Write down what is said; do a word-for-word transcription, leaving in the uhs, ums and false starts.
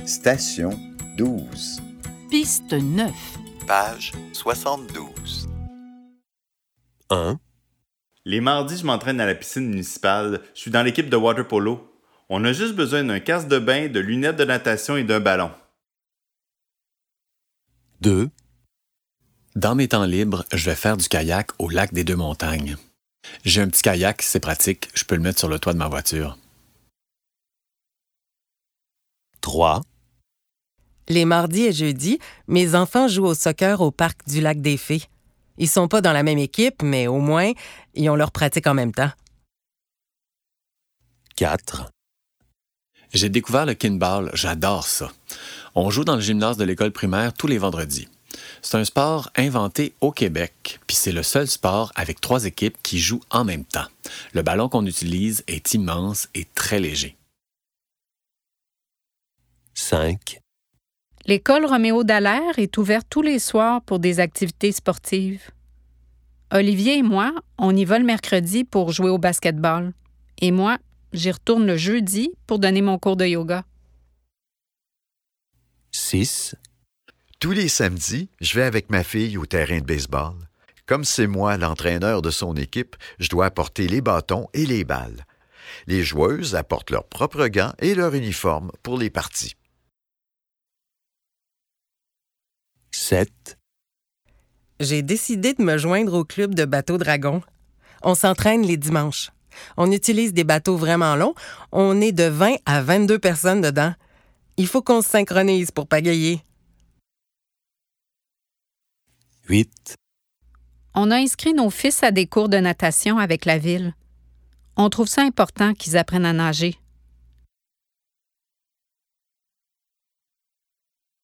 Station douze. Piste neuf. Page soixante-douze. un. Les mardis, je m'entraîne à la piscine municipale. Je suis dans l'équipe de water polo. On a juste besoin d'un casque de bain, de lunettes de natation et d'un ballon. deux. Dans mes temps libres, je vais faire du kayak au lac des Deux-Montagnes. J'ai un petit kayak, c'est pratique, je peux le mettre sur le toit de ma voiture. trois. Les mardis et jeudis, mes enfants jouent au soccer au parc du lac des Fées. Ils sont pas dans la même équipe, mais au moins, ils ont leur pratique en même temps. quatre. J'ai découvert le kinball, j'adore ça. On joue dans le gymnase de l'école primaire tous les vendredis. C'est un sport inventé au Québec, puis c'est le seul sport avec trois équipes qui jouent en même temps. Le ballon qu'on utilise est immense et très léger. cinq. L'école Roméo Dallaire est ouverte tous les soirs pour des activités sportives. Olivier et moi, on y va le mercredi pour jouer au basketball. Et moi, j'y retourne le jeudi pour donner mon cours de yoga. six. Tous les samedis, je vais avec ma fille au terrain de baseball. Comme c'est moi l'entraîneur de son équipe, je dois apporter les bâtons et les balles. Les joueuses apportent leurs propres gants et leur uniforme pour les parties. sept. J'ai décidé de me joindre au club de bateaux Dragon. On s'entraîne les dimanches. On utilise des bateaux vraiment longs. On est de vingt à vingt-deux personnes dedans. Il faut qu'on se synchronise pour pagayer. huit. On a inscrit nos fils à des cours de natation avec la ville. On trouve ça important qu'ils apprennent à nager.